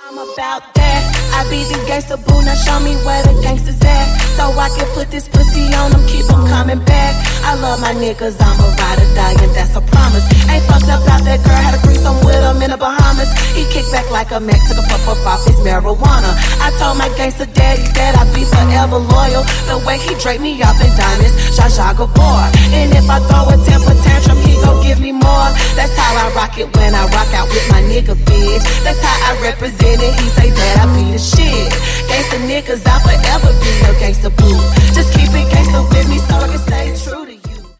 I'm about that. I be the gangsta boo, now show me where the gangsters at. So I can put this pussy on them, keep them coming back. I love my niggas, I'm a ride or die, and that's a promise. Ain't fucked up out that girl, had a threesome with him in the Bahamas. He kicked back like a Mac, took a puff up off his marijuana. I told my gangsta daddy that I'd be forever loyal. The way he draped me off in diamonds, Zsa Zsa Gabor. And if I throw a temper tantrum, he gon' give me more. That's how I rock it when I rock out with my nigga bitch. That's how I represent it, he say that I be the shit. Gangsta niggas, I'll forever